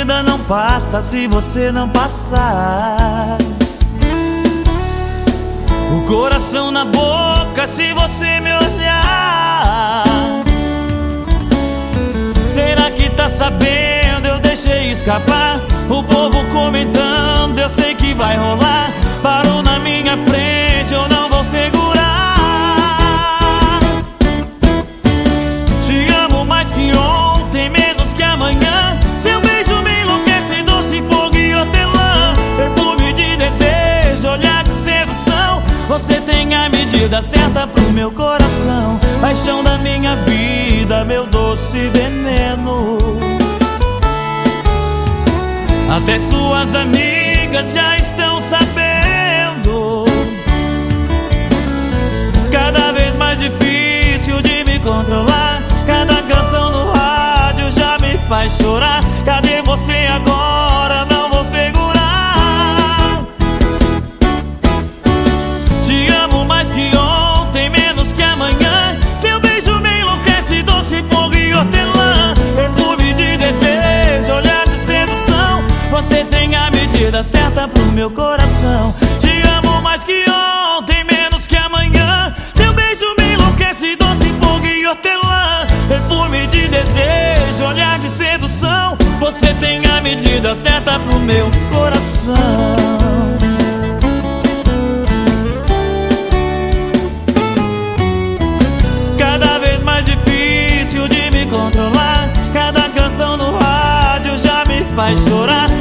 vida não passa se você não passar. O coração na boca se você me olhar. Será que tá sabendo? Eu deixei escapar. O povo comentando, eu sei que vai rolar. Parou na minha frente, eu não vou segurar. Te amo mais que ontem, menos que amanhã. Seu beijo me enlouquece, doce fogo e hortelã. Perfume de desejo, olhar de sedução. Você tem a medida certa pro meu coração. Paixão da minha vida, meu doce veneno. Até suas amigas já estão sabendo. Cada vez mais difícil de me controlar. Cada canção no rádio já me faz chorar. Cadê você agora? Não vou segurar. Te amo mais que ontem, menos que amanhã. Seu beijo me enlouquece, doce fogo e hortelã. Perfume de desejo, olhar de sedução. Você tem a medida certa pro meu coração. Te amo mais que ontem, menos que amanhã. Seu beijo me enlouquece, doce fogo e hortelã. Perfume de desejo, olhar de sedução. Você tem a medida certa pro meu coração. Cada vez mais difícil de me controlar. Cada canção no rádio já me faz chorar.